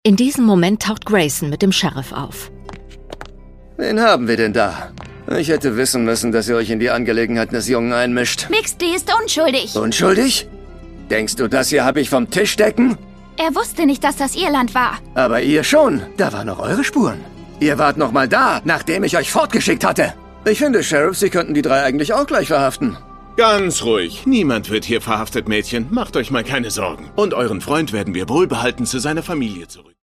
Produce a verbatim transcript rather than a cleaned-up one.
In diesem Moment taucht Grayson mit dem Sheriff auf. Wen haben wir denn da? Ich hätte wissen müssen, dass ihr euch in die Angelegenheiten des Jungen einmischt. Mixty ist unschuldig. Unschuldig? Denkst du, das hier habe ich vom Tisch decken? Er wusste nicht, dass das ihr Land war. Aber ihr schon. Da waren noch eure Spuren. Ihr wart noch mal da, nachdem ich euch fortgeschickt hatte. Ich finde, Sheriff, Sie könnten die drei eigentlich auch gleich verhaften. Ganz ruhig. Niemand wird hier verhaftet, Mädchen. Macht euch mal keine Sorgen. Und euren Freund werden wir wohlbehalten zu seiner Familie zurück.